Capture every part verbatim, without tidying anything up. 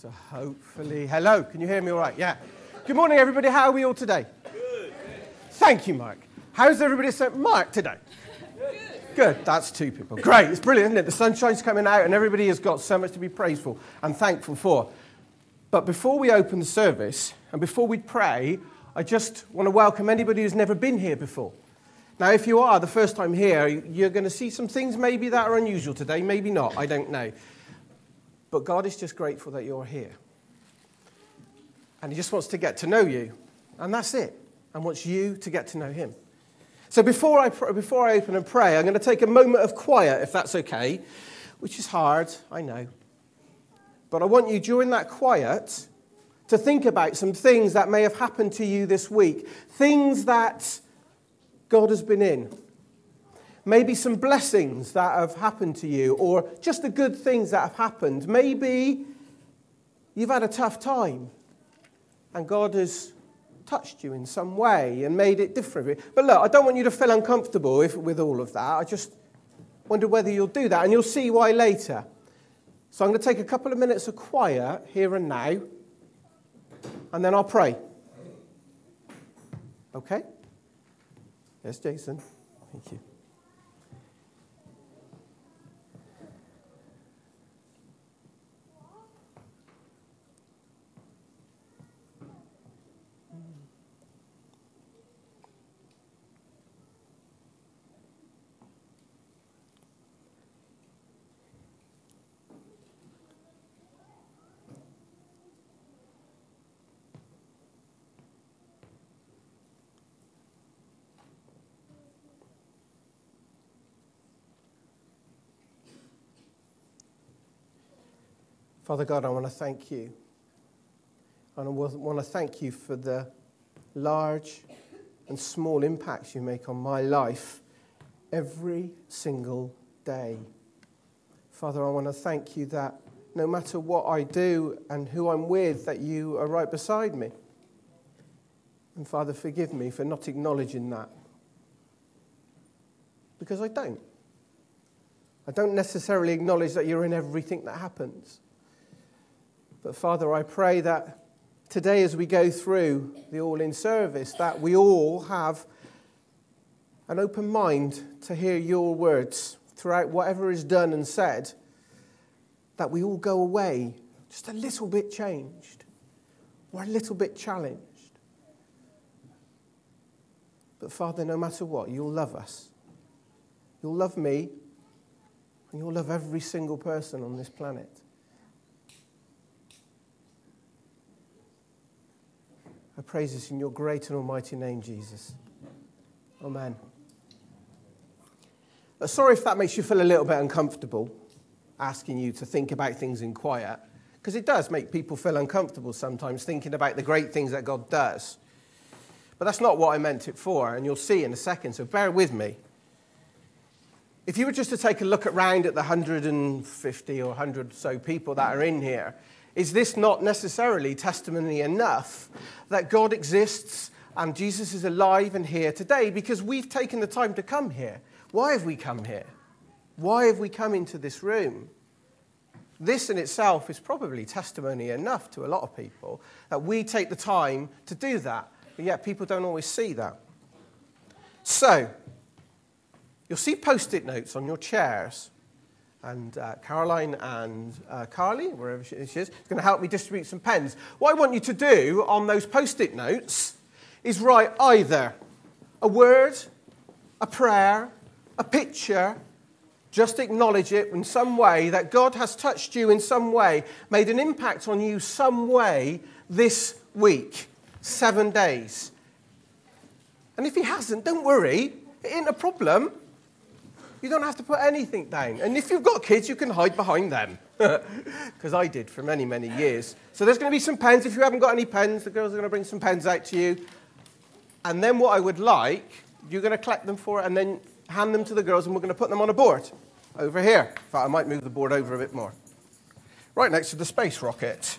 So hopefully, hello, can you hear me all right? Yeah. Good morning, everybody. How are we all today? Good. Thank you, Mark. How's everybody saying Mark today? Good. Good. That's two people. Great. It's brilliant, isn't it? The sunshine's coming out and everybody has got so much to be praiseful and thankful for. But before we open the service and before we pray, I just want to welcome anybody who's never been here before. Now, if you are the first time here, you're going to see some things maybe that are unusual today, maybe not, I don't know. But God is just grateful that you're here. And he just wants to get to know you. And that's it. And wants you to get to know him. So before I, before I open and pray, I'm going to take a moment of quiet, if that's okay, which is hard, I know. But I want you, during that quiet, to think about some things that may have happened to you this week. Things that God has been in. Maybe some blessings that have happened to you, or just the good things that have happened. Maybe you've had a tough time, and God has touched you in some way and made it different. But look, I don't want you to feel uncomfortable if, with all of that. I just wonder whether you'll do that, and you'll see why later. So I'm going to take a couple of minutes of quiet here and now, and then I'll pray. Okay? Yes, Jason. Thank you. Father God, I want to thank you. And I want to thank you for the large and small impacts you make on my life every single day. Father, I want to thank you that no matter what I do and who I'm with, that you are right beside me. And Father, forgive me for not acknowledging that. Because I don't. I don't necessarily acknowledge that you're in everything that happens. But Father, I pray that today as we go through the all-in service, that we all have an open mind to hear your words throughout whatever is done and said, that we all go away just a little bit changed or a little bit challenged. But Father, no matter what, you'll love us. You'll love me, and you'll love every single person on this planet. I praise this in your great and almighty name, Jesus. Amen. Uh, sorry if that makes you feel a little bit uncomfortable, asking you to think about things in quiet, because it does make people feel uncomfortable sometimes, thinking about the great things that God does. But that's not what I meant it for, and you'll see in a second, so bear with me. If you were just to take a look around at the one hundred fifty or one hundred or so people that are in here, is this not necessarily testimony enough that God exists and Jesus is alive and here today? Because we've taken the time to come here. Why have we come here? Why have we come into this room? This in itself is probably testimony enough to a lot of people that we take the time to do that. But yet people don't always see that. So, you'll see post-it notes on your chairs. And uh, Caroline and uh, Carly, wherever she is, is going to help me distribute some pens. What I want you to do on those post-it notes is write either a word, a prayer, a picture. Just acknowledge it in some way that God has touched you in some way, made an impact on you some way this week, seven days. And if he hasn't, don't worry, it ain't a problem. You don't have to put anything down. And if you've got kids, you can hide behind them. Because I did for many, many years. So there's going to be some pens. If you haven't got any pens, the girls are going to bring some pens out to you. And then what I would like, you're going to collect them for it and then hand them to the girls, and we're going to put them on a board over here. In fact, I might move the board over a bit more. Right next to the space rocket.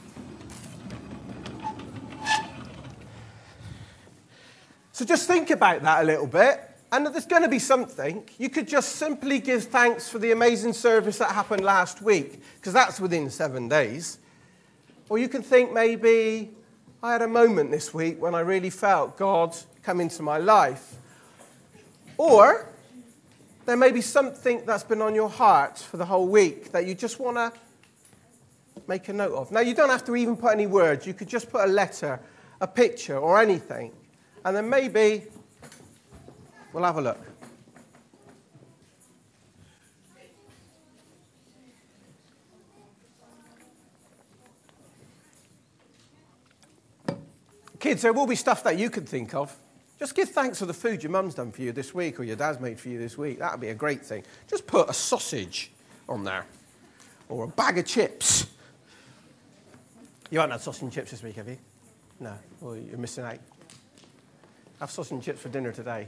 So just think about that a little bit. And there's going to be something. You could just simply give thanks for the amazing service that happened last week, because that's within seven days. Or you can think maybe I had a moment this week when I really felt God come into my life. Or there may be something that's been on your heart for the whole week that you just want to make a note of. Now, you don't have to even put any words. You could just put a letter, a picture, or anything. And then maybe we'll have a look. Kids, there will be stuff that you can think of. Just give thanks for the food your mum's done for you this week or your dad's made for you this week. That would be a great thing. Just put a sausage on there or a bag of chips. You haven't had sausage and chips this week, have you? No. Well, you're missing out. Have sausage and chips for dinner today.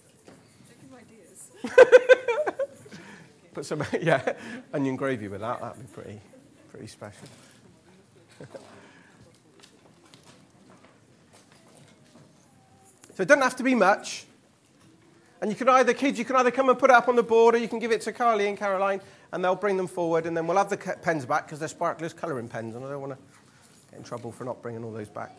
Put some, yeah, onion gravy with that. That'd be pretty, pretty special. So it doesn't have to be much. And you can either, kids, you can either come and put it up on the board or you can give it to Carly and Caroline and they'll bring them forward and then we'll have the pens back because they're Sparklers colouring pens and I don't want to get in trouble for not bringing all those back.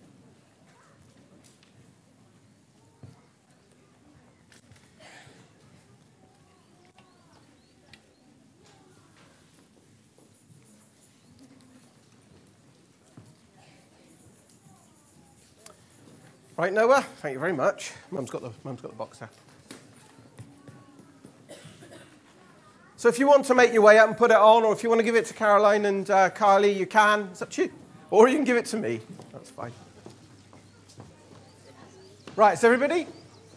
Right, Noah, thank you very much. Mum's got the, Mum's got the box there. So if you want to make your way up and put it on, or if you want to give it to Caroline and uh, Carly, you can. It's up to you. Or you can give it to me. That's fine. Right, is everybody?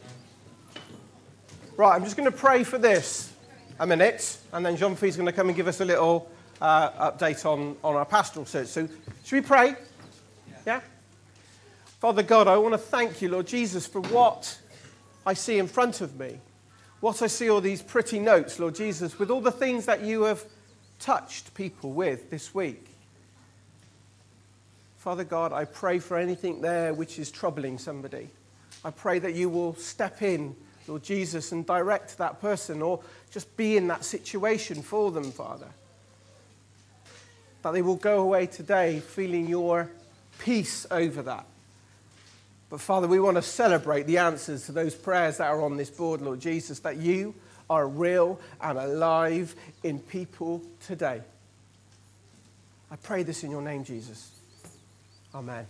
Right, I'm just going to pray for this a minute, and then Jean-Phil's going to come and give us a little uh, update on, on our pastoral search. So should we pray? Yeah? Father God, I want to thank you, Lord Jesus, for what I see in front of me. What I see all these pretty notes, Lord Jesus, with all the things that you have touched people with this week. Father God, I pray for anything there which is troubling somebody. I pray that you will step in, Lord Jesus, and direct that person or just be in that situation for them, Father. That they will go away today feeling your peace over that. But, Father, we want to celebrate the answers to those prayers that are on this board, Lord Jesus, that you are real and alive in people today. I pray this in your name, Jesus. Amen.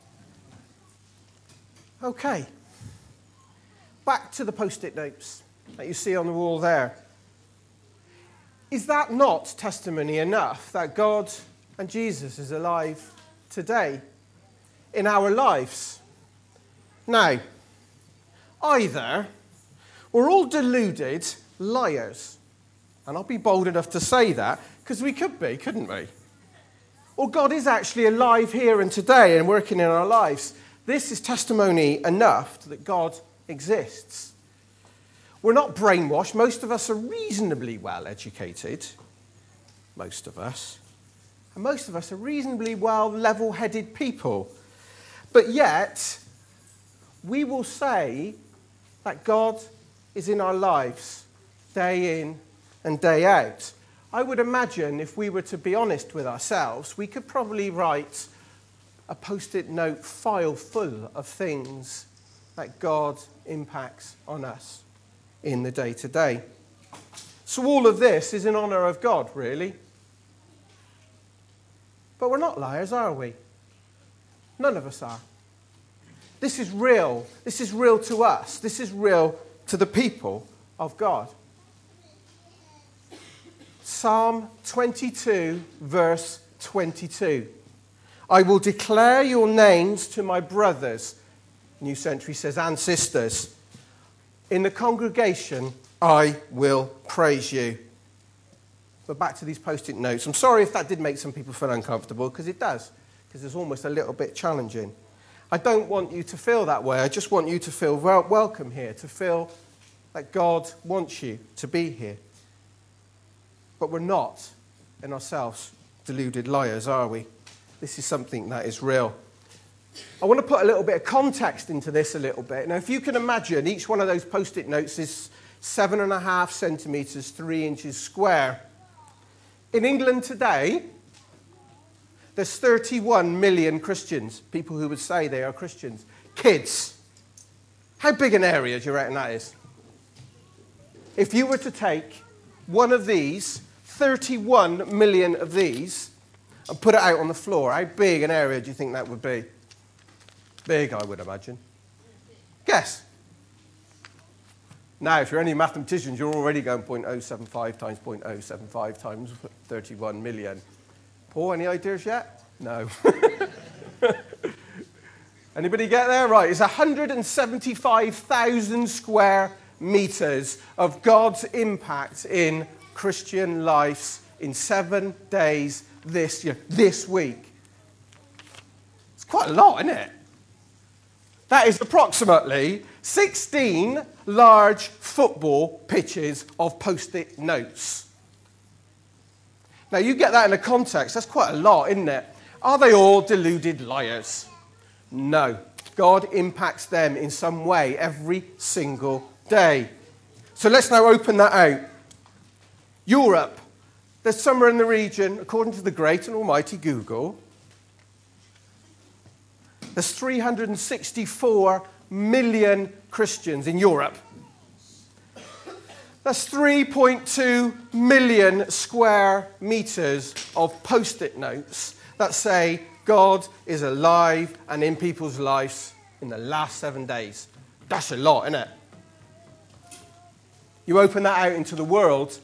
Okay. Back to the post-it notes that you see on the wall there. Is that not testimony enough that God and Jesus is alive today in our lives? Now, either we're all deluded liars, and I'll be bold enough to say that, because we could be, couldn't we? Or God is actually alive here and today and working in our lives. This is testimony enough that God exists. We're not brainwashed. Most of us are reasonably well educated. Most of us. And most of us are reasonably well level-headed people. But yet, we will say that God is in our lives day in and day out. I would imagine if we were to be honest with ourselves, we could probably write a post-it note file full of things that God impacts on us in the day-to-day. So all of this is in honour of God, really. But we're not liars, are we? None of us are. This is real. This is real to us. This is real to the people of God. Psalm twenty-two, verse twenty-two. I will declare your names to my brothers, New Century says, and sisters. In the congregation, I will praise you. But back to these post-it notes. I'm sorry if that did make some people feel uncomfortable, because it does, because it's almost a little bit challenging. I don't want you to feel that way. I just want you to feel wel- welcome here, to feel that God wants you to be here. But we're not, in ourselves, deluded liars, are we? This is something that is real. I want to put a little bit of context into this a little bit. Now, if you can imagine, each one of those post-it notes is seven and a half centimetres, three inches square. In England today, There's thirty-one million Christians, people who would say they are Christians. Kids. How big an area do you reckon that is? If you were to take one of these, thirty-one million of these, and put it out on the floor, how big an area do you think that would be? Big, I would imagine. Guess. Now, if you're any mathematicians, you're already going zero point zero seven five times zero point zero seven five times thirty-one million. Paul, any ideas yet? No. Anybody get there? Right, it's one hundred seventy-five thousand square meters of God's impact in Christian lives in seven days this year, this week. It's quite a lot, isn't it? That is approximately sixteen large football pitches of post-it notes. Now, you get that in a context, that's quite a lot, isn't it? Are they all deluded liars? No. God impacts them in some way every single day. So let's now open that out. Europe. There's somewhere in the region, according to the great and almighty Google, there's three hundred sixty-four million Christians in Europe. That's three point two million square meters of post-it notes that say God is alive and in people's lives in the last seven days. That's a lot, isn't it? You open that out into the world,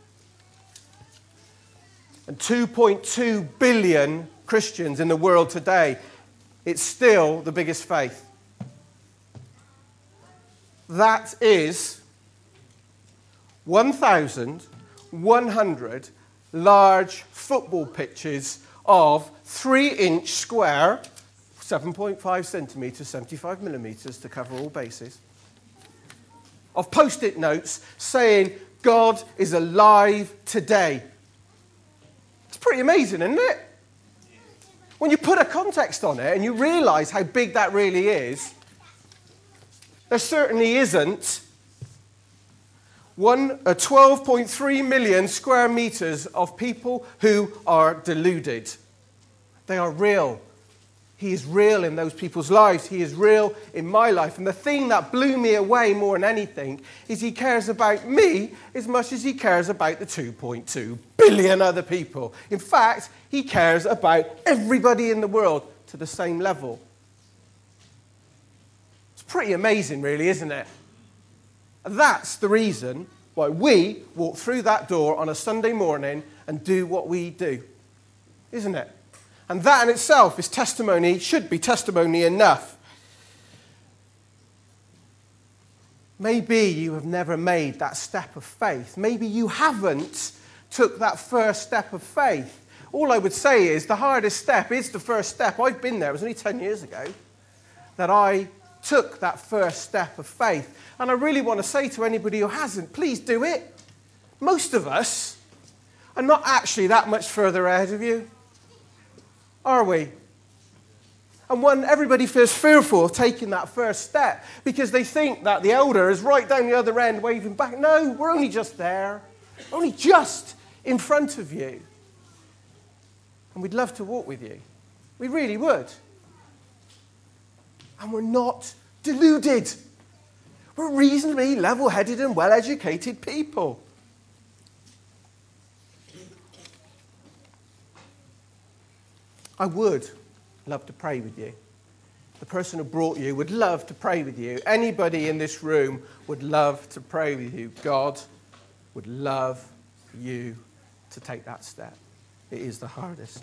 and two point two billion Christians in the world today, it's still the biggest faith. That is one thousand one hundred large football pitches of three-inch square, seven point five centimetres, seventy-five millimetres to cover all bases, of post-it notes saying, God is alive today. It's pretty amazing, isn't it? When you put a context on it and you realise how big that really is, there certainly isn't one, uh, twelve point three million square metres of people who are deluded. They are real. He is real in those people's lives. He is real in my life. And the thing that blew me away more than anything is he cares about me as much as he cares about the two point two billion other people. In fact, he cares about everybody in the world to the same level. It's pretty amazing, really, isn't it? And that's the reason why we walk through that door on a Sunday morning and do what we do, isn't it? And that in itself is testimony, should be testimony enough. Maybe you have never made that step of faith. Maybe you haven't took that first step of faith. All I would say is the hardest step is the first step. I've been there. It was only ten years ago that I took that first step of faith. And I really want to say to anybody who hasn't, please do it. Most of us are not actually that much further ahead of you, are we? And when everybody feels fearful of taking that first step because they think that the elder is right down the other end waving back. No, we're only just there. Only just in front of you. And we'd love to walk with you. We really would. And we're not deluded. We're reasonably level-headed and well-educated people. I would love to pray with you. The person who brought you would love to pray with you. Anybody in this room would love to pray with you. God would love you to take that step. It is the hardest.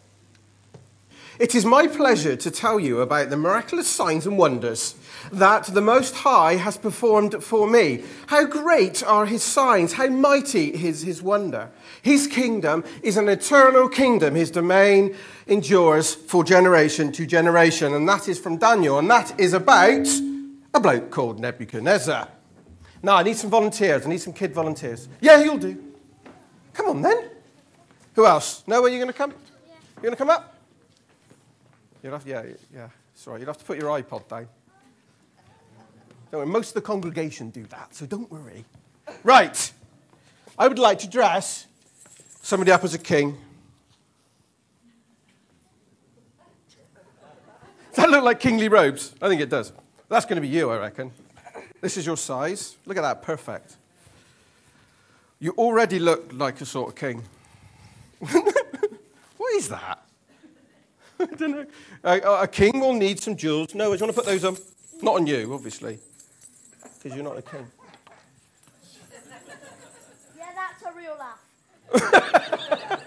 It is my pleasure to tell you about the miraculous signs and wonders that the Most High has performed for me. How great are his signs, how mighty is his wonder. His kingdom is an eternal kingdom. His domain endures for generation to generation. And that is from Daniel. And that is about a bloke called Nebuchadnezzar. Now, I need some volunteers. I need some kid volunteers. Yeah, you'll do. Come on, then. Who else? Know where you're going to come? Yeah. You're going to come up? You'll have, yeah, yeah. Sorry, you'll have to put your iPod down. Don't worry, most of the congregation do that, so don't worry. Right. I would like to dress somebody up as a king. Does that look like kingly robes? I think it does. That's going to be you, I reckon. This is your size. Look at that, perfect. You already look like a sort of king. What is that? I don't know. A, a king will need some jewels. No, I just want to put those on. Not on you, obviously, because you're not a king. Yeah, that's a real laugh.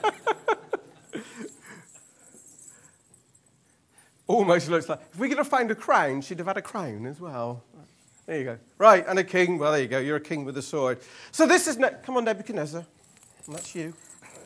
Almost looks like... If we could have found a crown, she'd have had a crown as well. There you go. Right, and a king. Well, there you go. You're a king with a sword. So this is... Ne- Come on, Nebuchadnezzar. And that's you.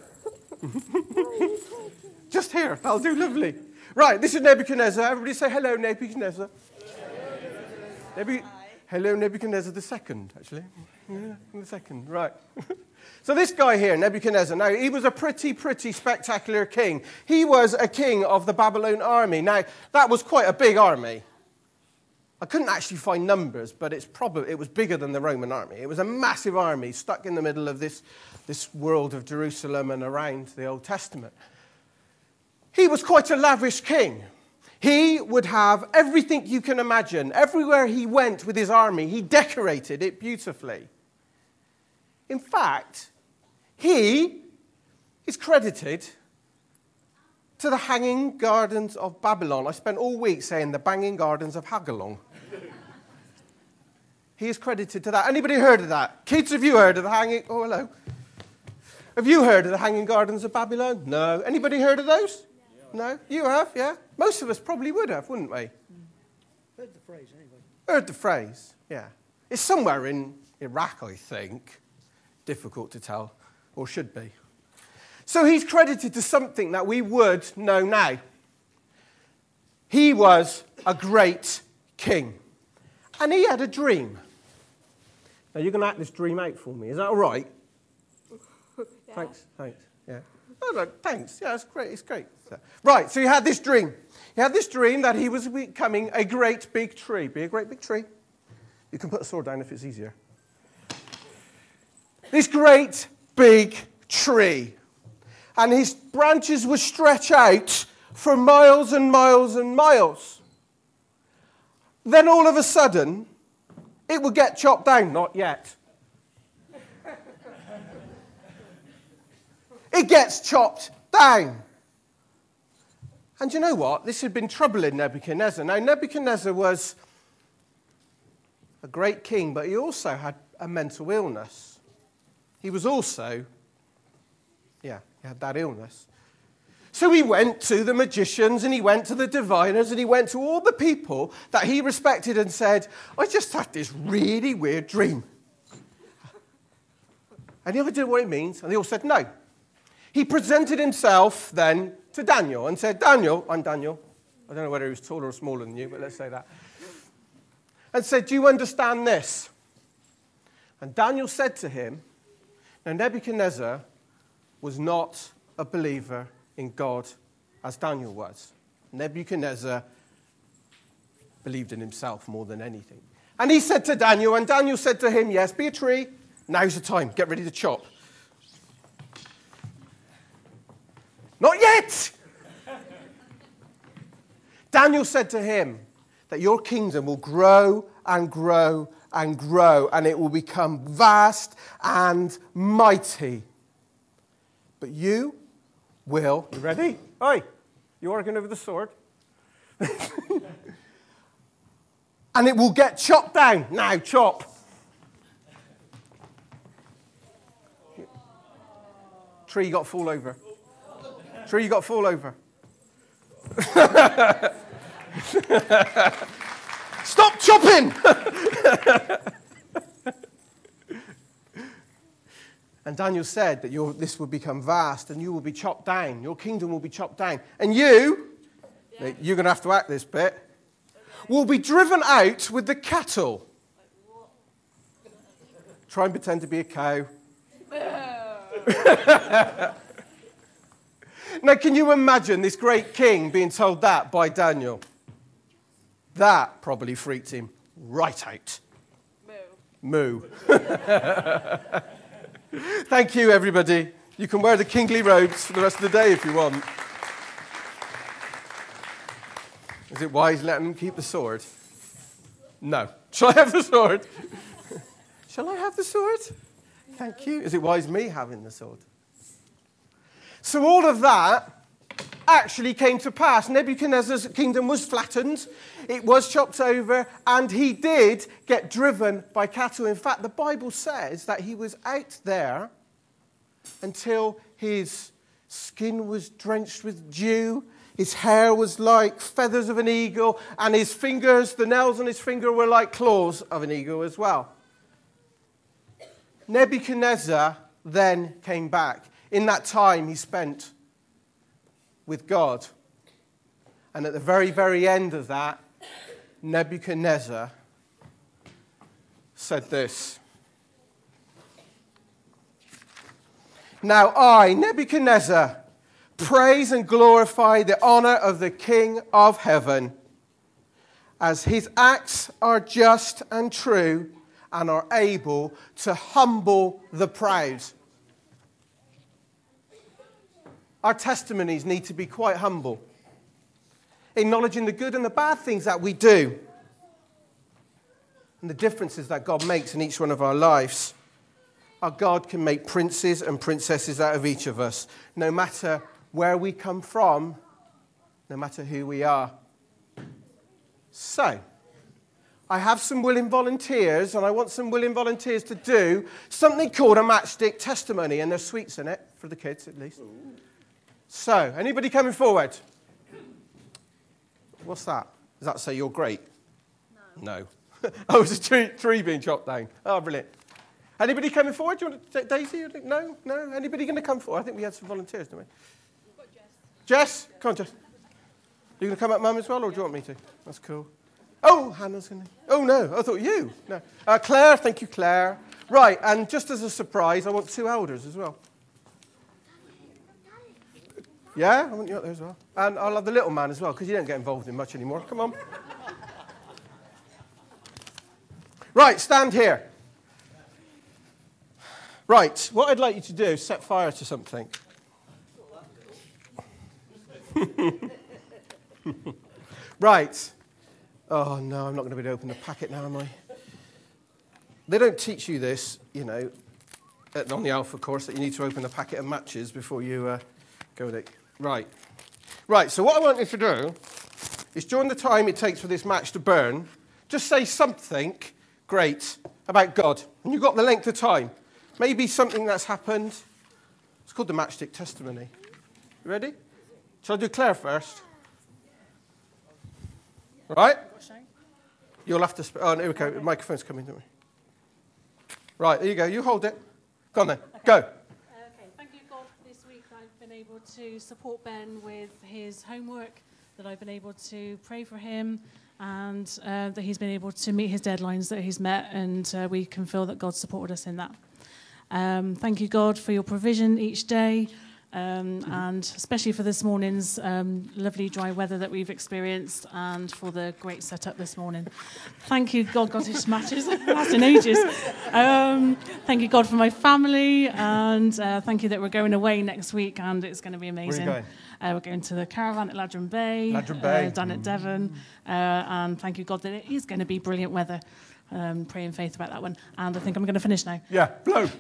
Just here. That'll do lovely. Right, this is Nebuchadnezzar. Everybody say hello, Nebuchadnezzar. Nebu- hello, Nebuchadnezzar the second, actually. Yeah, the second, right. So this guy here, Nebuchadnezzar, now, he was a pretty, pretty spectacular king. He was a king of the Babylon army. Now, that was quite a big army. I couldn't actually find numbers, but it's probably, it was bigger than the Roman army. It was a massive army stuck in the middle of this, this world of Jerusalem and around the Old Testament. He was quite a lavish king. He would have everything you can imagine. Everywhere he went with his army, he decorated it beautifully. In fact, he is credited to the Hanging Gardens of Babylon. I spent all week saying the Banging Gardens of Hagalon. He is credited to that. Anybody heard of that? Kids, have you heard of the Hanging... Oh, hello. Have you heard of the Hanging Gardens of Babylon? No. Anybody heard of those? No? You have, yeah? Most of us probably would have, wouldn't we? Heard the phrase, anyway. Heard the phrase, yeah. It's somewhere in Iraq, I think. Difficult to tell, or should be. So he's credited to something that we would know now. He was a great king. And he had a dream. Now, you're going to act this dream out for me. Is that all right? Yeah. Thanks, thanks, yeah. Oh, no, thanks, yeah, it's great, it's great. Right, so he had this dream. He had this dream that he was becoming a great big tree. Be a great big tree. You can put a sword down if it's easier. This great big tree. And his branches would stretch out for miles and miles and miles. Then all of a sudden, it would get chopped down. Not yet. It gets chopped down. And you know what? This had been troubling Nebuchadnezzar. Now, Nebuchadnezzar was a great king, but he also had a mental illness. He was also, yeah, he had that illness. So he went to the magicians and he went to the diviners and he went to all the people that he respected and said, I just had this really weird dream. And he didn't know what it means, and they all said no. He presented himself then to Daniel and said, Daniel, I'm Daniel. I don't know whether he was taller or smaller than you, but let's say that. And said, do you understand this? And Daniel said to him, now Nebuchadnezzar was not a believer in God as Daniel was. Nebuchadnezzar believed in himself more than anything. And he said to Daniel, and Daniel said to him, yes, be a tree. Now's the time. Get ready to chop. Not yet! Daniel said to him that your kingdom will grow and grow and grow, and it will become vast and mighty. But you will... You ready? Oi, you arguing over the sword? And it will get chopped down. Now, chop. Tree, you got to fall over. Tree, you got to fall over. Stop chopping! And Daniel said that your, this will become vast and you will be chopped down. Your kingdom will be chopped down. And you, yeah. You're going to have to act this bit, okay. Will be driven out with the cattle. Try and pretend to be a cow. Now, can you imagine this great king being told that by Daniel? That probably freaked him right out. Moo. Moo. Thank you, everybody. You can wear the kingly robes for the rest of the day if you want. Is it wise letting him keep the sword? No. Shall I have the sword? Shall I have the sword? Thank you. Is it wise me having the sword? So all of that actually came to pass. Nebuchadnezzar's kingdom was flattened. It was chopped over, and he did get driven by cattle. In fact, the Bible says that he was out there until his skin was drenched with dew, his hair was like feathers of an eagle, and his fingers, the nails on his finger were like claws of an eagle as well. Nebuchadnezzar then came back. In that time he spent with God. And at the very, very end of that, Nebuchadnezzar said this. Now I, Nebuchadnezzar, praise and glorify the honor of the King of heaven, as his acts are just and true and are able to humble the proud. Our testimonies need to be quite humble, acknowledging the good and the bad things that we do and the differences that God makes in each one of our lives. Our God can make princes and princesses out of each of us, no matter where we come from, no matter who we are. So, I have some willing volunteers, and I want some willing volunteers to do something called a matchstick testimony, and there's sweets in it, for the kids at least. So, anybody coming forward? What's that? Does that say you're great? No. No. Oh, it's a tree, tree being chopped down. Oh, brilliant. Anybody coming forward? Do you want to take Daisy? No? No? Anybody going to come forward? I think we had some volunteers, didn't we? We've got Jess. Jess? Come on, Jess. You going to come up, Mum, as well, or do you want me to? That's cool. Oh, Hannah's going to... Oh, no. I thought you. No. Uh, Claire. Thank you, Claire. Right, and just as a surprise, I want two elders as well. Yeah? I want you up there as well. And I'll have the little man as well, because you don't get involved in much anymore. Come on. Right, stand here. Right, what I'd like you to do is set fire to something. Right. Oh, no, I'm not going to be able to open the packet now, am I? They don't teach you this, you know, on the Alpha course, that you need to open a packet of matches before you uh, go with it. Right. Right, so what I want you to do is during the time it takes for this match to burn, just say something great about God. And you've got the length of time. Maybe something that's happened. It's called the matchstick testimony. You ready? Shall I do Claire first? All right? You'll have to... Sp- oh, here we go. The microphone's coming, don't we? Right, there you go. You hold it. Go on then. Okay. Go. Okay, thank you, God, for this week. I've been able to support Ben with his homework, that I've been able to pray for him, and uh, that he's been able to meet his deadlines that he's met, and uh, we can feel that God supported us in that. Um, thank you, God, for your provision each day, um, mm-hmm. and especially for this morning's um, lovely dry weather that we've experienced, and for the great setup this morning. Thank you, God, God, this matches lasting ages. Um, thank you, God, for my family, and uh, thank you that we're going away next week, and it's going to be amazing. Where are you going? Uh, we're going to the caravan at Ladram Bay, Ladram Bay. Uh, down at Devon, uh, and thank you, God, that it is going to be brilliant weather. Um, pray in faith about that one. And I think I'm going to finish now. Yeah, blow.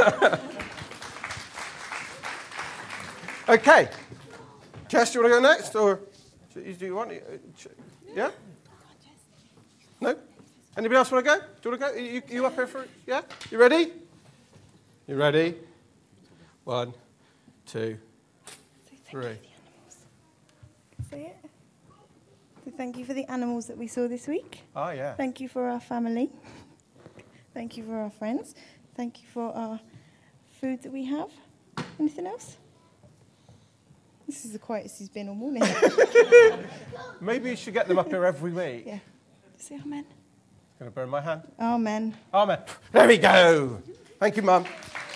Okay. Jess, do you want to go next? Or do you want to? Yeah? No? Anybody else want to go? Do you want to go? You, you up here for it? Yeah? You ready? You ready? One, two, three. Say it. So thank you for the animals that we saw this week. Oh, yeah. Thank you for our family. Thank you for our friends. Thank you for our food that we have. Anything else? This is the quietest he's been all morning. Maybe you should get them up here every week. Yeah. Say amen. Going to burn my hand? Amen. Amen. There we go. Thank you, Mum.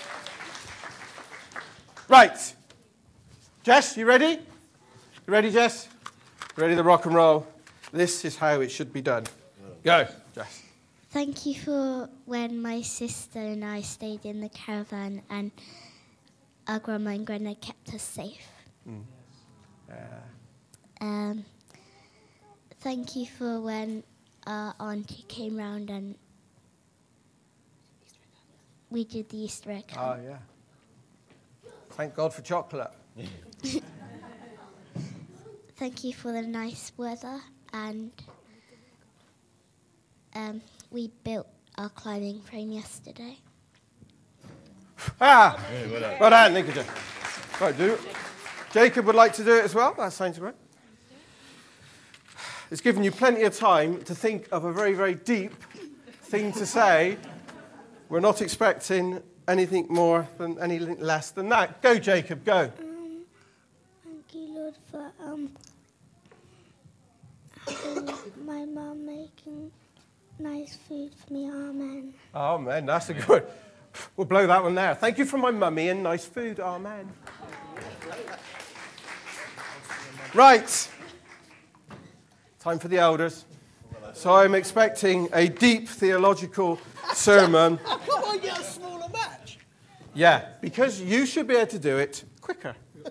Right. Jess, you ready? You ready, Jess? Ready to rock and roll? This is how it should be done. Go, Jess. Thank you for when my sister and I stayed in the caravan and our grandma and granddad kept us safe. Mm. Yeah. Um, thank you for when our auntie came round and we did the Easter egg hunt. Oh, yeah. Thank God for chocolate. Thank you for the nice weather, and um, we built our climbing frame yesterday. Ah! Well done, Nicola. Right, do it. Jacob would like to do it as well. That sounds great. It's given you plenty of time to think of a very, very deep thing to say. We're not expecting anything more than anything less than that. Go, Jacob, go. Um, thank you, Lord, for um, having my mum making nice food for me. Amen. Amen. That's a good. We'll blow that one there. Thank you for my mummy and nice food. Amen. Right. Time for the elders. So I'm expecting a deep theological sermon. Come on, get a smaller match. Yeah, because you should be able to do it quicker.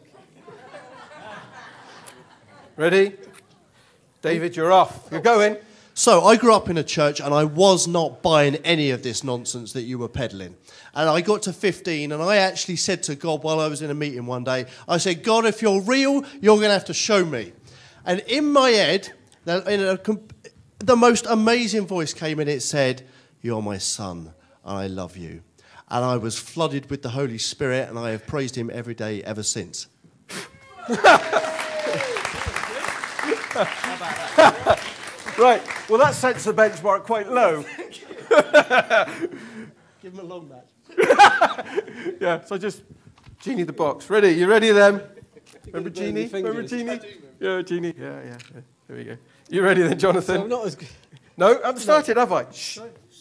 Ready? David, you're off. You're going. So I grew up in a church and I was not buying any of this nonsense that you were peddling. And I got to fifteen and I actually said to God while I was in a meeting one day, I said, God, if you're real, you're going to have to show me. And in my head, in a, the most amazing voice came and it said, you're my son and I love you. And I was flooded with the Holy Spirit and I have praised him every day ever since. Right, well that sets the benchmark quite low. Give him a long match. Yeah, so just Genie the box. Ready? You ready then? Remember Genie? Remember Genie? Yeah, Genie. Yeah, yeah, yeah. There we go. You ready then, Jonathan? So I'm not as good. No, I haven't started, have I? Shh.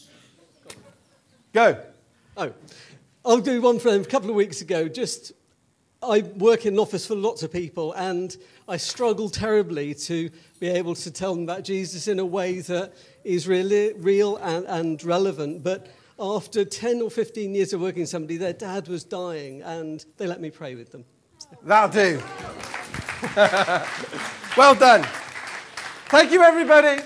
Go. Oh, I'll do one for them. A couple of weeks ago, just I work in an office for lots of people, and I struggle terribly to be able to tell them about Jesus in a way that is really real and, and relevant. But after ten or fifteen years of working with somebody, their dad was dying, and they let me pray with them. That'll do. Well done. Thank you, everybody.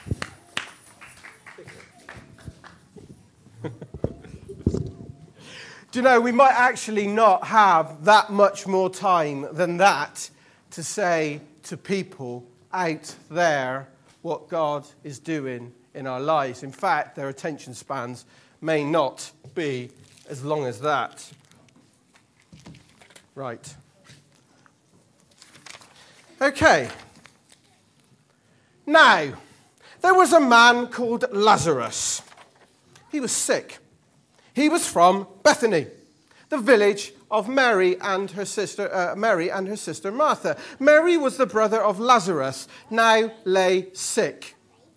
Do you know, we might actually not have that much more time than that to say to people out there what God is doing in our lives. In fact, their attention spans may not be as long as that. Right. Okay. Now, there was a man called Lazarus. He was sick. He was from Bethany, the village of Mary and her sister uh, Mary and her sister Martha. Mary was the brother of Lazarus, now lay sick.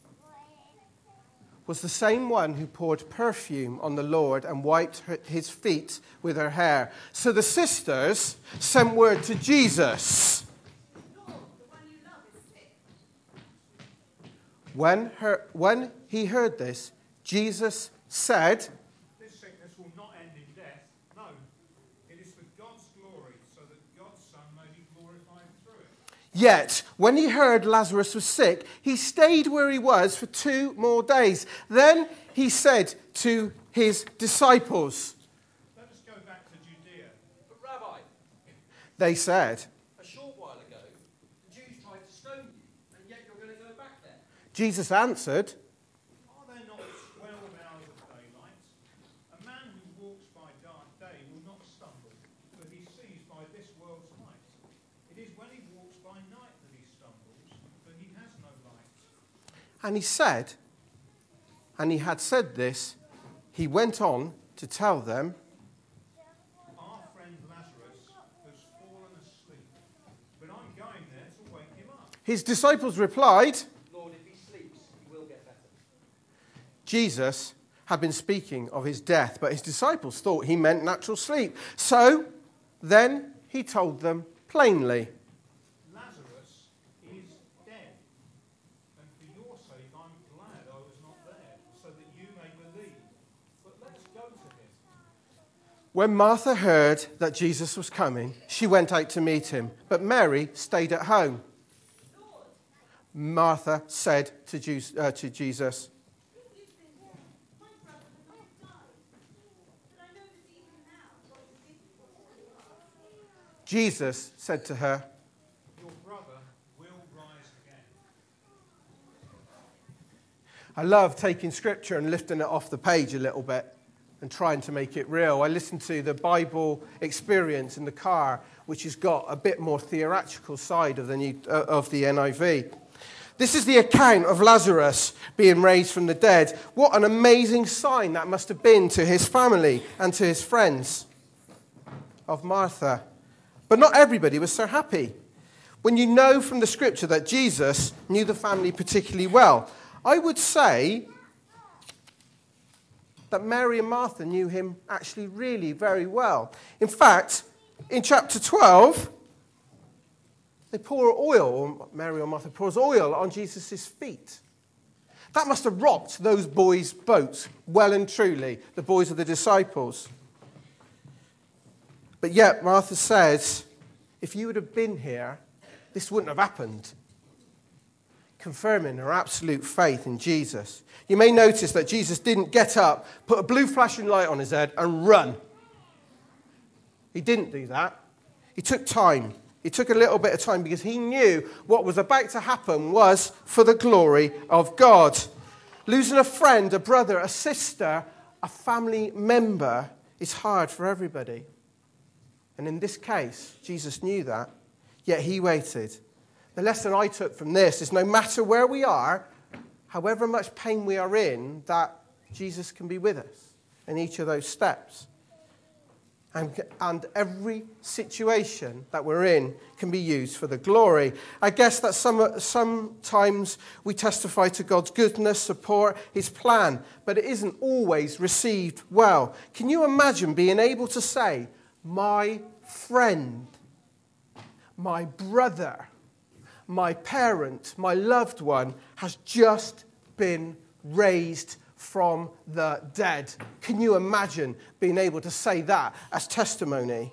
Was the same one who poured perfume on the Lord and wiped her, his feet with her hair. So the sisters sent word to Jesus. When, her, when he heard this, Jesus said, "This sickness will not end in death. No, it is for God's glory, so that God's Son may be glorified through it." Yet, when he heard Lazarus was sick, he stayed where he was for two more days. Then he said to his disciples, "Let us go back to Judea." "But Rabbi," they said, "a short while ago, the Jews tried to stone you, and yet you're going to go back there. Jesus answered, Are there not twelve hours of daylight? A man who walks by dark day will not stumble, for he sees by this world's light. It is when he walks by night that he stumbles, for he has no light." and he said, and he had said this, he went on to tell them, "Our friend Lazarus has fallen asleep, but I'm going there to wake him up." his disciples replied, "Lord, if he sleeps, he will get better." Jesus had been speaking of his death, but his disciples thought he meant natural sleep. So then he told them plainly, "Lazarus is dead, and for your sake I'm glad I was not there, so that you may believe. But let's go to him." When Martha heard that Jesus was coming, she went out to meet him, but Mary stayed at home. Martha said to Jesus, uh, to Jesus, Jesus said to her, your brother will rise again. I love taking scripture and lifting it off the page a little bit and trying to make it real. I listened to the Bible Experience in the car, which has got a bit more theoretical side of the, new, uh, of the N I V. This is the account of Lazarus being raised from the dead. What an amazing sign that must have been to his family and to his friends of Martha. But not everybody was so happy. When you know from the scripture that Jesus knew the family particularly well, I would say that Mary and Martha knew him actually really very well. In fact, in chapter twelve, they pour oil, or Mary or Martha pours oil on Jesus' feet. That must have rocked those boys' boats well and truly, the boys of the disciples. But yet, Martha says, if you would have been here, this wouldn't have happened. Confirming her absolute faith in Jesus. You may notice that Jesus didn't get up, put a blue flashing light on his head, and run. He didn't do that. He took time. He took a little bit of time because he knew what was about to happen was for the glory of God. Losing a friend, a brother, a sister, a family member is hard for everybody. And in this case, Jesus knew that, yet he waited. The lesson I took from this is no matter where we are, however much pain we are in, that Jesus can be with us in each of those steps. And, and every situation that we're in can be used for the glory. I guess that some, sometimes we testify to God's goodness, support, his plan, but it isn't always received well. Can you imagine being able to say, my friend, my brother, my parent, my loved one has just been raised from the dead? Can you imagine being able to say that as testimony?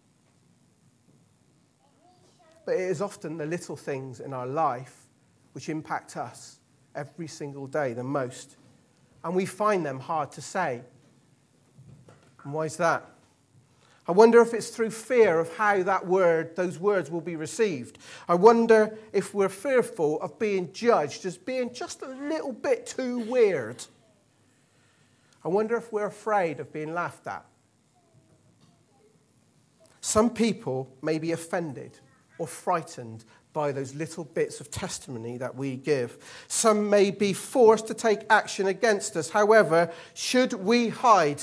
But it is often the little things in our life which impact us every single day the most. And we find them hard to say. And why is that? I wonder if it's through fear of how that word, those words will be received. I wonder if we're fearful of being judged as being just a little bit too weird. I wonder if we're afraid of being laughed at. Some people may be offended or frightened by those little bits of testimony that we give. Some may be forced to take action against us. However, should we hide?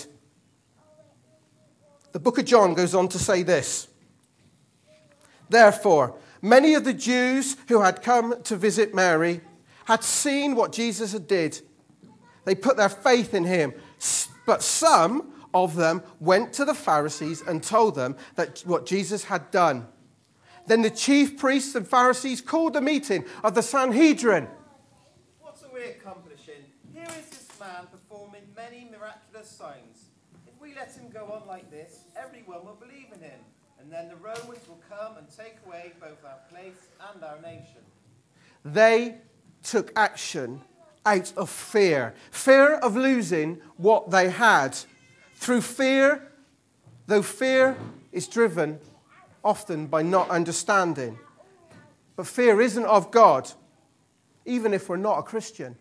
The book of John goes on to say this. Therefore, many of the Jews who had come to visit Mary had seen what Jesus had did. They put their faith in him. But some of them went to the Pharisees and told them that what Jesus had done. Then the chief priests and Pharisees called a meeting of the Sanhedrin. What are we accomplishing? Here is this man performing many miraculous signs. If we let him go on like this, everyone will believe in him. And then the Romans will come and take away both our place and our nation. They took action out of fear. Fear of losing what they had. Through fear, though fear is driven often by not understanding. But fear isn't of God, even if we're not a Christian.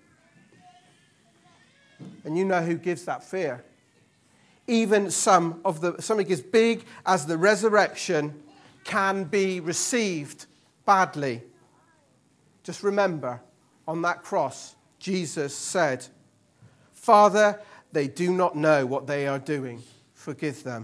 And you know who gives that fear. Even some of the something as big as the resurrection can be received badly. Just remember, on that cross, Jesus said, Father, they do not know what they are doing. Forgive them.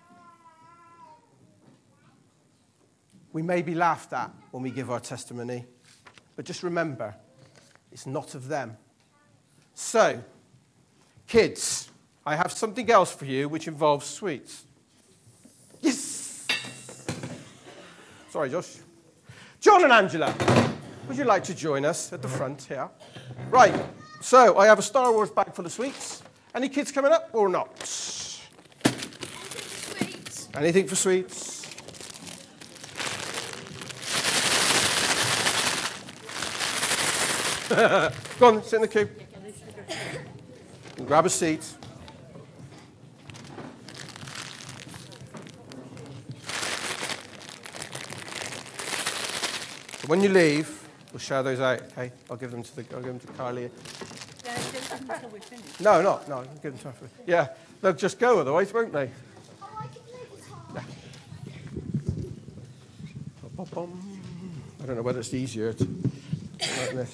We may be laughed at when we give our testimony, but just remember, it's not of them. So, kids, I have something else for you which involves sweets. Yes! Sorry, Josh. John and Angela, would you like to join us at the front here? Right, so I have a Star Wars bag full of sweets. Any kids coming up or not? Sweet. Anything for sweets? Go on, sit in the queue. And grab a seat. So when you leave, we'll share those out, okay? I'll give them to the, I'll give them to Carly. Yeah, just until we finish. No, not, no, I'll give them to her. Yeah, they'll just go otherwise, won't they? Yeah. I don't know whether it's easier to like this.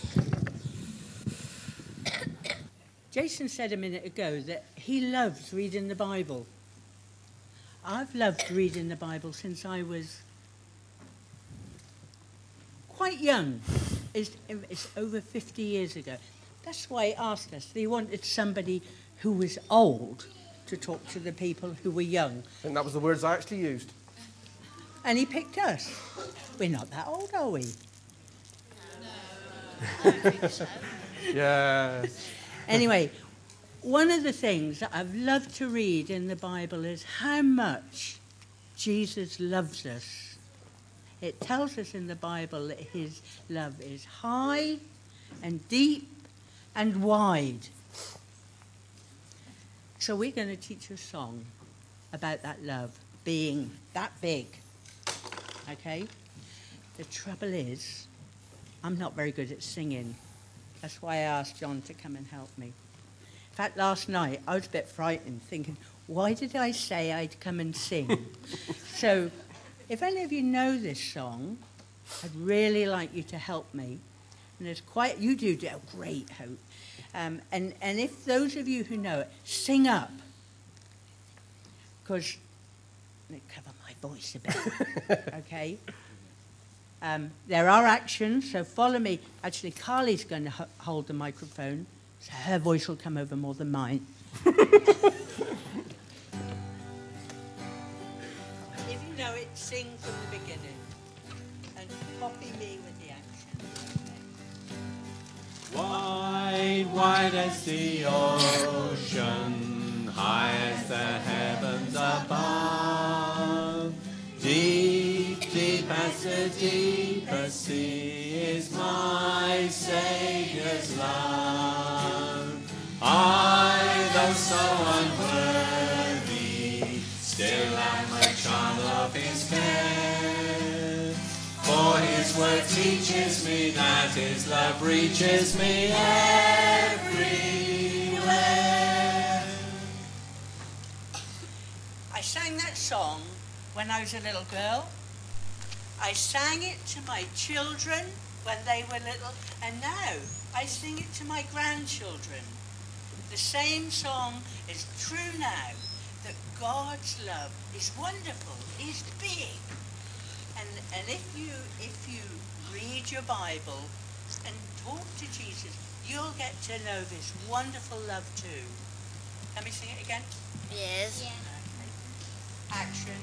Jason said a minute ago that he loves reading the Bible. I've loved reading the Bible since I was quite young. It's, it's over fifty years ago. That's why he asked us. He wanted somebody who was old to talk to the people who were young. And that was the words I actually used. And he picked us. We're not that old, are we? No, I don't think so. Yes. Anyway, one of the things that I've loved to read in the Bible is how much Jesus loves us. It tells us in the Bible that his love is high and deep and wide. So we're going to teach a song about that love being that big. Okay? The trouble is, I'm not very good at singing. That's why I asked John to come and help me. In fact, last night, I was a bit frightened, thinking, why did I say I'd come and sing? So, if any of you know this song, I'd really like you to help me. And there's quite, you do do a great, Hope. Um, and, and if those of you who know it, sing up. Because, let me cover my voice a bit, okay? Um, there are actions, so follow me. Actually, Carly's going to ho- hold the microphone, so her voice will come over more than mine. If you know it, sing from the beginning. And copy me with the action. Wide, wide as the ocean, high as the heavens above. Deep, deep as the deepest sea is my Saviour's love. I, though so unworthy, still am a child of his care. For his word teaches me that his love reaches me everywhere. I sang that song when I was a little girl. I sang it to my children when they were little, and now I sing it to my grandchildren. The same song is true now, that God's love is wonderful, is big. And, and if you if you read your Bible and talk to Jesus, you'll get to know this wonderful love too. Can we sing it again? Yes. Yeah. Okay. Action.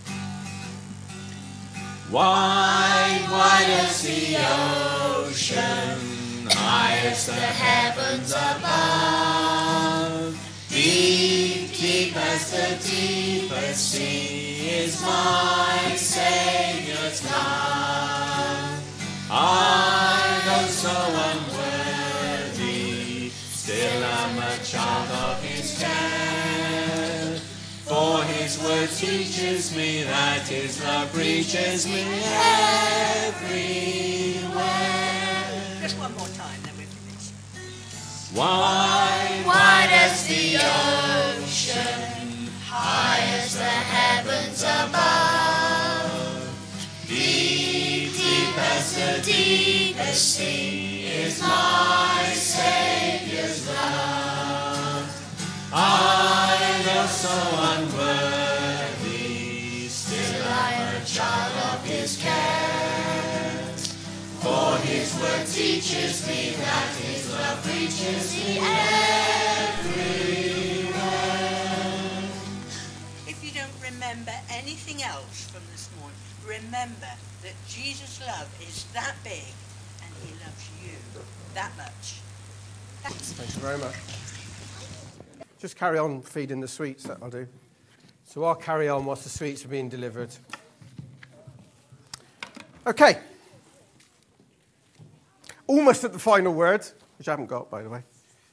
Wide, wide as the ocean, high as the heavens above. Deep, deep as the deepest sea is my Saviour's love. I, though so unworthy, still am a child of his care. For his word teaches me that his love reaches me everywhere. Just one more time, then we're finished. Wide, Wide as the ocean, high as the heavens above. deep, deep as the Deepest sea is my Saviour's love. I, though so unworthy, still am a child of his care. For his word teaches me that his love reaches me everywhere. If you don't remember anything else from this morning, remember that Jesus' love is that big and he loves you that much. Thanks. Thank you very much. Just carry on feeding the sweets, that I'll do. So I'll carry on whilst the sweets are being delivered. Okay. Almost at the final word, which I haven't got, by the way.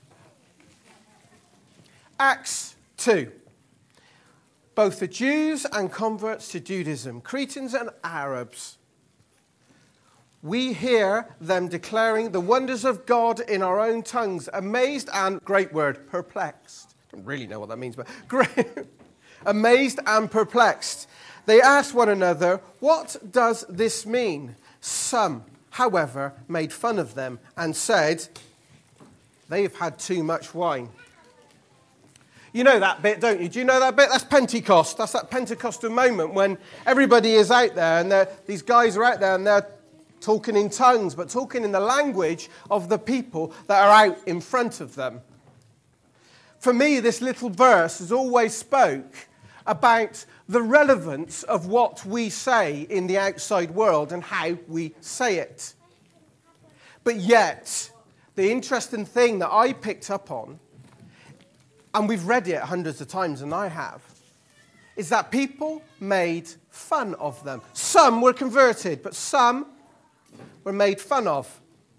Acts two. Both the Jews and converts to Judaism, Cretans and Arabs, we hear them declaring the wonders of God in our own tongues, amazed and, great word, perplexed. I don't really know what that means, but great. Amazed and perplexed. They asked one another, what does this mean? Some, however, made fun of them and said, they've had too much wine. You know that bit, don't you? Do you know that bit? That's Pentecost. That's that Pentecostal moment when everybody is out there and these guys are out there and they're talking in tongues, but talking in the language of the people that are out in front of them. For me, this little verse has always spoke about the relevance of what we say in the outside world and how we say it. But yet, the interesting thing that I picked up on, and we've read it hundreds of times, and I have, is that people made fun of them. Some were converted, but some were made fun of.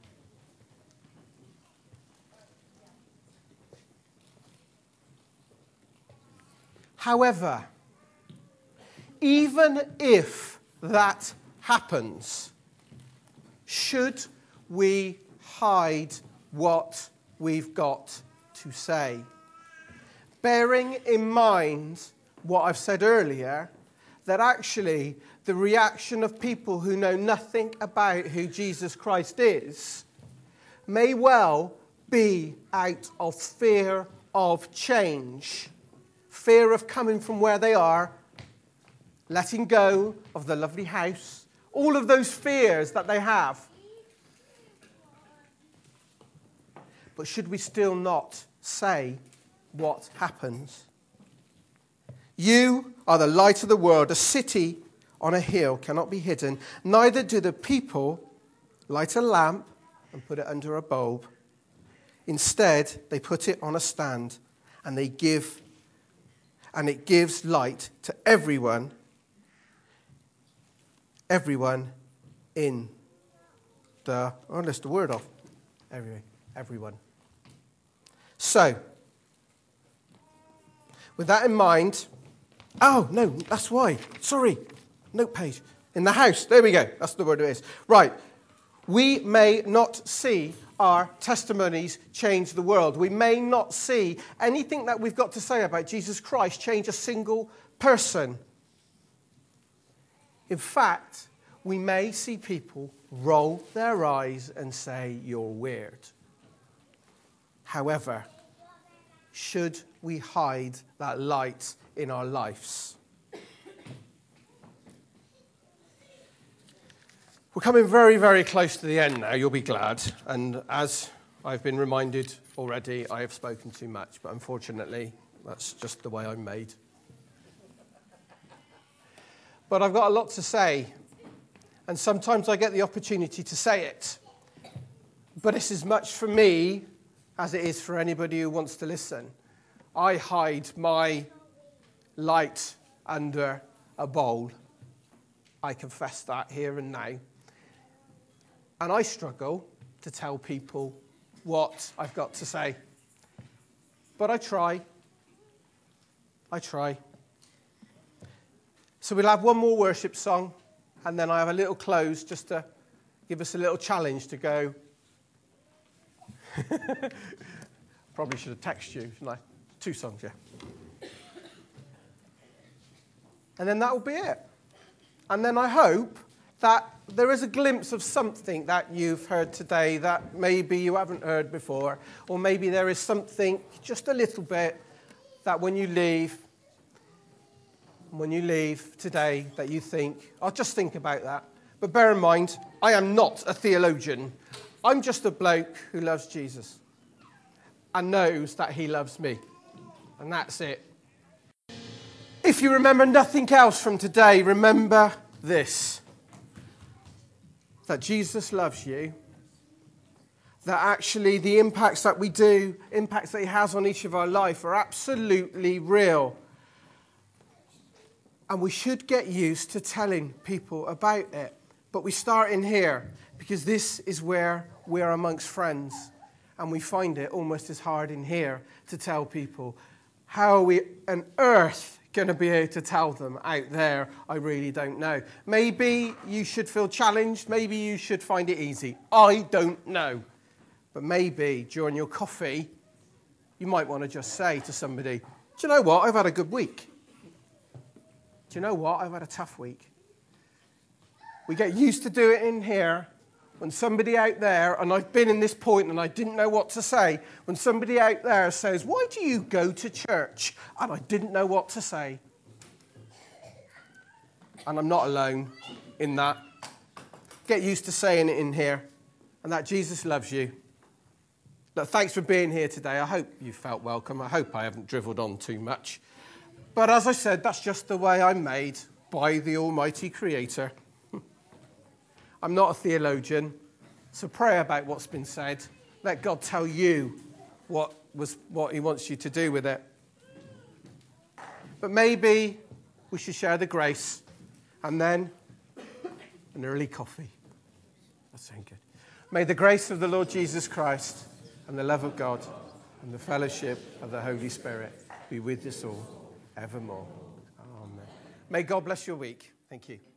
However, even if that happens, should we hide what we've got to say? Bearing in mind what I've said earlier, that actually the reaction of people who know nothing about who Jesus Christ is may well be out of fear of change, fear of coming from where they are, letting go of the lovely house, all of those fears that they have. But should we still not say what happens? You are the light of the world. A city on a hill cannot be hidden. Neither do the people light a lamp and put it under a bulb. Instead, they put it on a stand, and they give, and it gives light to everyone, everyone in the. Oh, let's the word off. Every, everyone. So, with that in mind, oh, no, that's why. Sorry. Note page. In the house. There we go. That's the word it is. Right. We may not see our testimonies change the world. We may not see anything that we've got to say about Jesus Christ change a single person. In fact, we may see people roll their eyes and say, you're weird. However, should we hide that light in our lives? We're coming very, very close to the end now, you'll be glad. And as I've been reminded already, I have spoken too much. But unfortunately, that's just the way I'm made. But I've got a lot to say. And sometimes I get the opportunity to say it. But it's as much for me as it is for anybody who wants to listen. I hide my light under a bowl. I confess that here and now. And I struggle to tell people what I've got to say. But I try. I try. So we'll have one more worship song, and then I have a little close just to give us a little challenge to go. Probably should have texted you, shouldn't I? Two songs, yeah. And then that will be it. And then I hope that there is a glimpse of something that you've heard today that maybe you haven't heard before, or maybe there is something, just a little bit, that when you leave, when you leave today, that you think, I'll just think about that. But bear in mind, I am not a theologian. I'm just a bloke who loves Jesus and knows that he loves me. And that's it. If you remember nothing else from today, remember this. That Jesus loves you. That actually the impacts that we do, impacts that he has on each of our life are absolutely real. And we should get used to telling people about it. But we start in here. because this is where we're amongst friends, and we find it almost as hard in here to tell people. How are we on earth going to be able to tell them out there? I really don't know. Maybe you should feel challenged. Maybe you should find it easy. I don't know. But maybe during your coffee, you might want to just say to somebody, do you know what? I've had a good week. Do you know what? I've had a tough week. We get used to do it in here. When somebody out there, and I've been in this point and I didn't know what to say, when somebody out there says, why do you go to church? And I didn't know what to say. And I'm not alone in that. Get used to saying it in here, and that Jesus loves you. Look, thanks for being here today. I hope you felt welcome. I hope I haven't drivelled on too much. But as I said, that's just the way I'm made by the Almighty Creator. I'm not a theologian, so pray about what's been said. Let God tell you what was what he wants you to do with it. But maybe we should share the grace and then an early coffee. That sounds good. May the grace of the Lord Jesus Christ and the love of God and the fellowship of the Holy Spirit be with us all evermore. Amen. May God bless your week. Thank you.